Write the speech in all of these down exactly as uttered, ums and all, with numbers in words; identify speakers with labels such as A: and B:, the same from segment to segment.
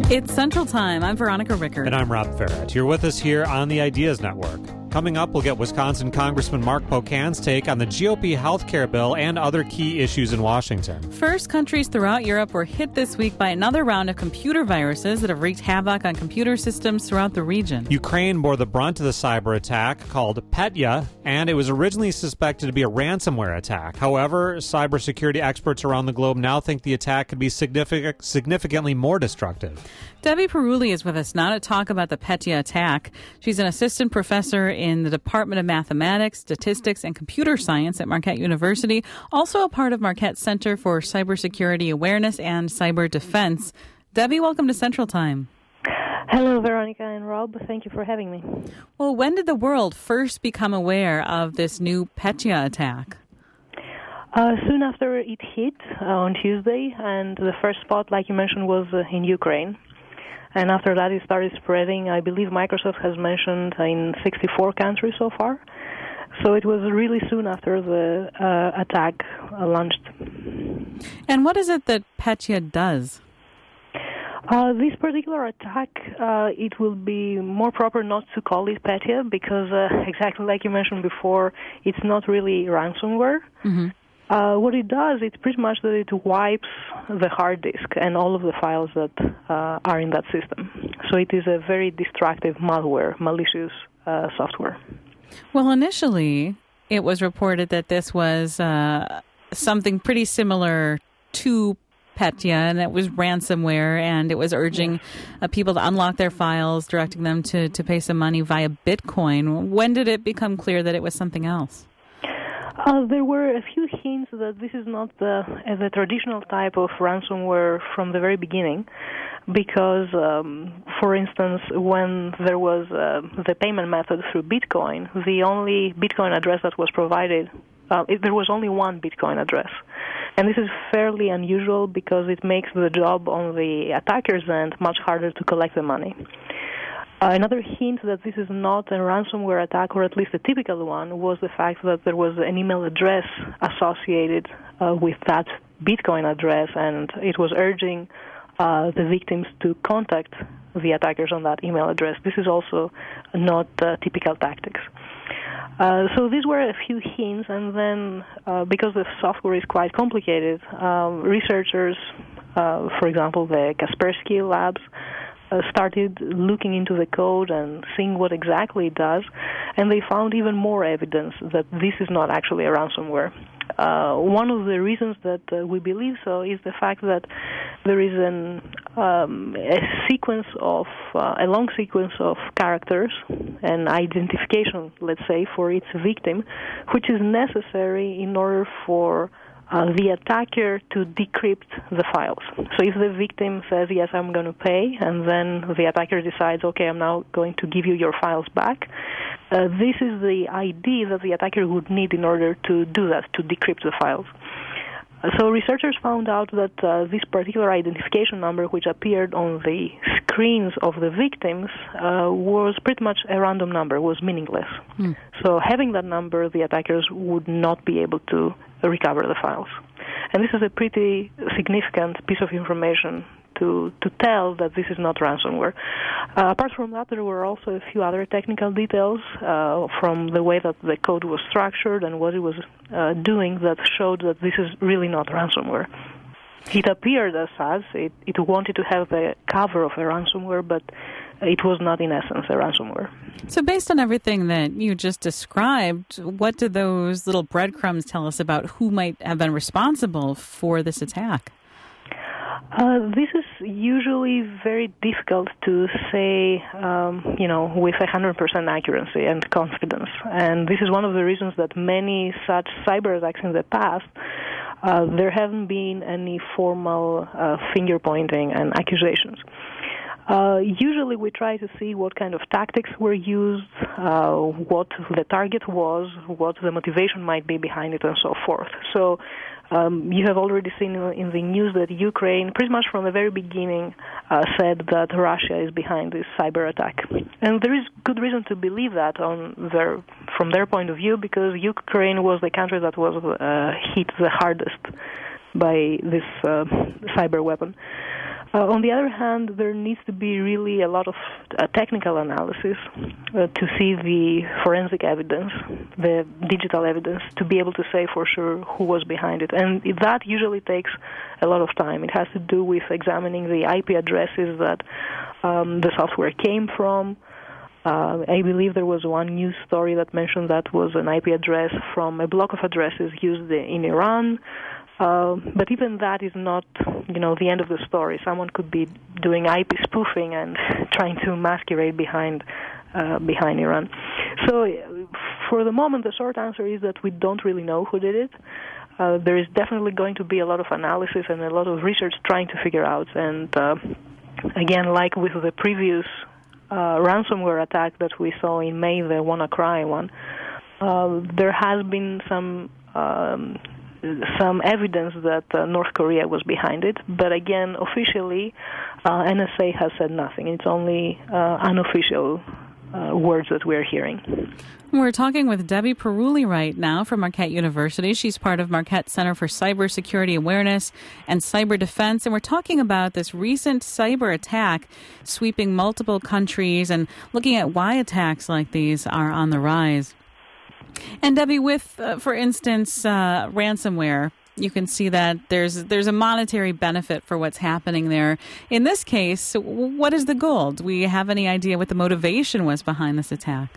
A: It's Central Time. I'm Veronica Rickert.
B: And I'm Rob Farrett. You're with us here on the Ideas Network. Coming up, we'll get Wisconsin Congressman Mark Pocan's take on the G O P health care bill and other key issues in Washington.
A: First, countries throughout Europe were hit this week by another round of computer viruses that have wreaked havoc on computer systems throughout the region.
B: Ukraine bore the brunt of the cyber attack called Petya, and it was originally suspected to be a ransomware attack. However, cybersecurity experts around the globe now think the attack could be significant, significantly more destructive.
A: Debbie Perulli is with us now to talk about the Petya attack. She's an assistant professor in the Department of Mathematics, Statistics, and Computer Science at Marquette University, also a part of Marquette Center for Cybersecurity Awareness and Cyber Defense. Debbie, welcome to Central Time.
C: Hello, Veronica and Rob. Thank you for having me.
A: Well, when did the world first become aware of this new Petya attack?
C: Uh, soon after it hit uh, on Tuesday, and the first spot, like you mentioned, was uh, in Ukraine. And after that, it started spreading. I believe Microsoft has mentioned in sixty-four countries so far. So it was really soon after the uh, attack uh, launched.
A: And what is it that Petya does?
C: Uh, this particular attack, uh, it will be more proper not to call it Petya because, uh, exactly like you mentioned before, it's not really ransomware. Mm-hmm. Uh, what it does, it's pretty much that it wipes the hard disk and all of the files that uh, are in that system. So it is a very destructive malware, malicious uh, software.
A: Well, initially, it was reported that this was uh, something pretty similar to Petya, and it was ransomware, and it was urging uh, people to unlock their files, directing them to, to pay some money via Bitcoin. When did it become clear that it was something else?
C: Uh, there were a few hints that this is not the, uh, the traditional type of ransomware from the very beginning, because, um, for instance, when there was uh, the payment method through Bitcoin, the only Bitcoin address that was provided, uh, it, there was only one Bitcoin address. And this is fairly unusual because it makes the job on the attacker's end much harder to collect the money. Uh, another hint that this is not a ransomware attack, or at least a typical one, was the fact that there was an email address associated uh, with that Bitcoin address, and it was urging uh, the victims to contact the attackers on that email address. This is also not uh, typical tactics. Uh, so these were a few hints, and then uh, because the software is quite complicated, um, researchers, uh, for example, the Kaspersky Labs, Uh, started looking into the code and seeing what exactly it does, and they found even more evidence that this is not actually a ransomware. Uh, one of the reasons that uh, we believe so is the fact that there is an, um, a sequence of, uh, a long sequence of characters and identification, let's say, for its victim, which is necessary in order for Uh, the attacker to decrypt the files. So if the victim says, yes, I'm going to pay, and then the attacker decides, okay, I'm now going to give you your files back, uh, this is the I D that the attacker would need in order to do that, to decrypt the files. Uh, so researchers found out that uh, this particular identification number, which appeared on the screens of the victims, uh, was pretty much a random number, was meaningless. Mm. So having that number, the attackers would not be able to recover the files. And this is a pretty significant piece of information to, to tell that this is not ransomware. Uh, apart from that, there were also a few other technical details uh, from the way that the code was structured and what it was uh, doing that showed that this is really not ransomware. It appeared as such. It, it wanted to have the cover of a ransomware, but it was not, in essence, a ransomware.
A: So based on everything that you just described, what do those little breadcrumbs tell us about who might have been responsible for this attack?
C: Uh, this is usually very difficult to say, um, you know, with one hundred percent accuracy and confidence. And this is one of the reasons that many such cyber attacks in the past, uh, there haven't been any formal uh, finger-pointing and accusations. Uh, usually we try to see what kind of tactics were used, uh, what the target was, what the motivation might be behind it, and so forth. So um, you have already seen in the news that Ukraine, pretty much from the very beginning, uh, said that Russia is behind this cyber attack. And there is good reason to believe that on their, from their point of view, because Ukraine was the country that was uh, hit the hardest by this uh, cyber weapon. Uh, on the other hand, there needs to be really a lot of uh, technical analysis uh, to see the forensic evidence, the digital evidence, to be able to say for sure who was behind it. And that usually takes a lot of time. It has to do with examining the I P addresses that um, the software came from. Uh, I believe there was one news story that mentioned that was an I P address from a block of addresses used in Iran. Uh, but even that is not, you know, the end of the story. Someone could be doing I P spoofing and trying to masquerade behind uh, behind Iran. So, for the moment, the short answer is that we don't really know who did it. Uh, there is definitely going to be a lot of analysis and a lot of research trying to figure out. And uh, again, like with the previous uh, ransomware attack that we saw in May, the WannaCry one, uh, there has been some. Um, some evidence that uh, North Korea was behind it, but again, officially, uh, N S A has said nothing. It's only uh, unofficial uh, words that we're hearing.
A: We're talking with Debbie Perulli right now from Marquette University. She's part of Marquette Center for Cybersecurity Awareness and Cyber Defense, and we're talking about this recent cyber attack sweeping multiple countries and looking at why attacks like these are on the rise. And Debbie, with, uh, for instance, uh, ransomware, you can see that there's there's a monetary benefit for what's happening there. In this case, what is the goal? Do we have any idea what the motivation was behind this attack?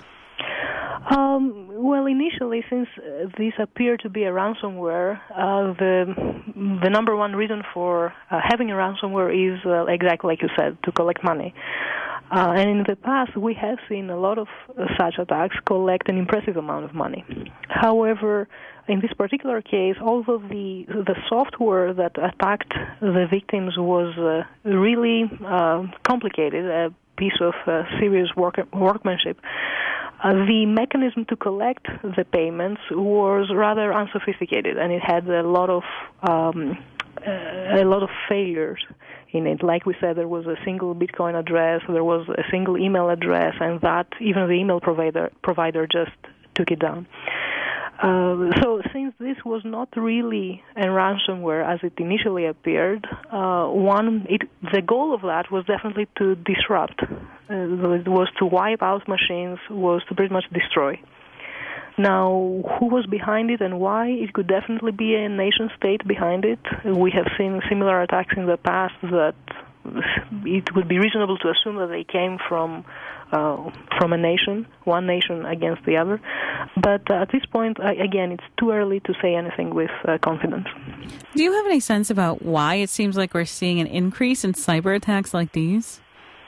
C: Um, well, initially, since uh, this appeared to be a ransomware, uh, the the number one reason for uh, having a ransomware is uh, exactly like you said, to collect money. Uh, and in the past, we have seen a lot of uh, such attacks collect an impressive amount of money. However, in this particular case, although the the software that attacked the victims was uh, really uh, complicated, a piece of uh, serious work, workmanship, uh, the mechanism to collect the payments was rather unsophisticated, and it had a lot of um, uh, a lot of failures in it. Like we said, there was a single Bitcoin address, there was a single email address, and that even the email provider provider just took it down. Uh, so since this was not really a ransomware as it initially appeared, uh, one it, the goal of that was definitely to disrupt. Uh, it was to wipe out machines, was to pretty much destroy. Now, who was behind it and why? It could definitely be a nation-state behind it. We have seen similar attacks in the past that it would be reasonable to assume that they came from uh, from a nation, one nation against the other. But uh, at this point, uh, again, it's too early to say anything with uh, confidence.
A: Do you have any sense about why it seems like we're seeing an increase in cyber attacks like these?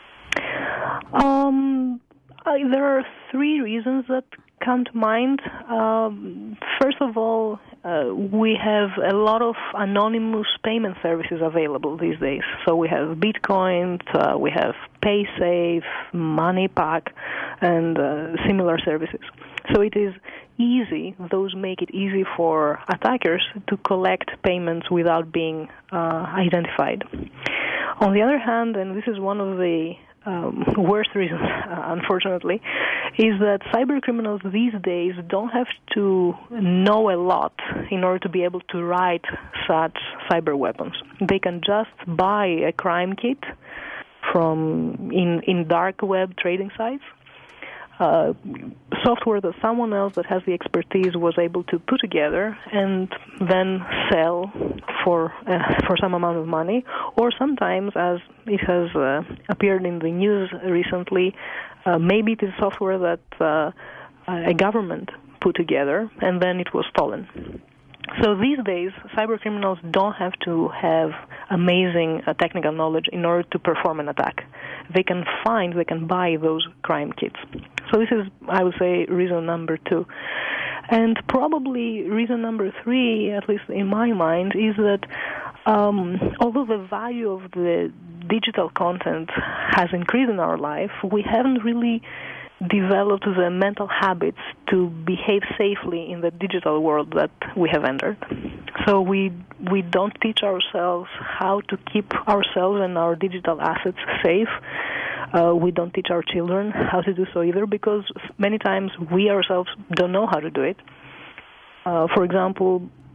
C: Um, uh, there are three reasons that come to mind. Um, first of all, uh, we have a lot of anonymous payment services available these days. So we have Bitcoin, uh, we have PaySafe, MoneyPack, and uh, similar services. So it is easy, those make it easy for attackers to collect payments without being uh, identified. On the other hand, and this is one of the Um, worst reasons, uh, unfortunately, is that cyber criminals these days don't have to know a lot in order to be able to write such cyber weapons. They can just buy a crime kit from in, in dark web trading sites, uh, software that someone else that has the expertise was able to put together and then sell for uh, for some amount of money, or sometimes, as it has uh, appeared in the news recently, uh, maybe it is software that uh, a government put together and then it was stolen. So these days, cyber criminals don't have to have amazing uh, technical knowledge in order to perform an attack. They can find, they can buy those crime kits. So this is, I would say, reason number two. And probably reason number three, at least in my mind, is that um, although the value of the digital content has increased in our life, we haven't really developed the mental habits to behave safely in the digital world that we have entered. So we we don't teach ourselves how to keep ourselves and our digital assets safe. Uh, we don't teach our children how to do so either, because many times we ourselves don't know how to do it. Uh, for example,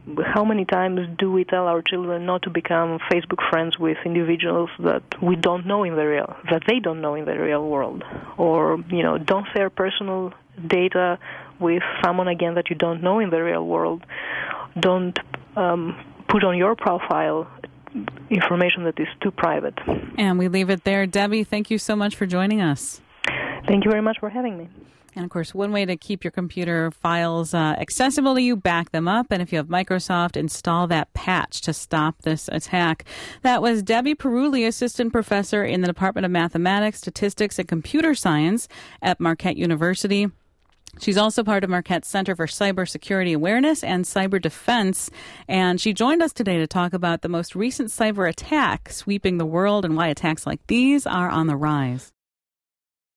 C: how many times do we tell our children not to become Facebook friends with individuals that we don't know in the real, that they don't know in the real world, or you know, don't share personal data with someone again that you don't know in the real world. Don't um, put on your profile information that is too private.
A: And we leave it there. Debbie, thank you so much for joining us.
C: Thank you very much for having me.
A: And, of course, one way to keep your computer files uh, accessible to you, back them up. And if you have Microsoft, install that patch to stop this attack. That was Debbie Perulli, Assistant Professor in the Department of Mathematics, Statistics, and Computer Science at Marquette University. She's also part of Marquette's Center for Cybersecurity Awareness and Cyber Defense, and she joined us today to talk about the most recent cyber attack sweeping the world and why attacks like these are on the rise.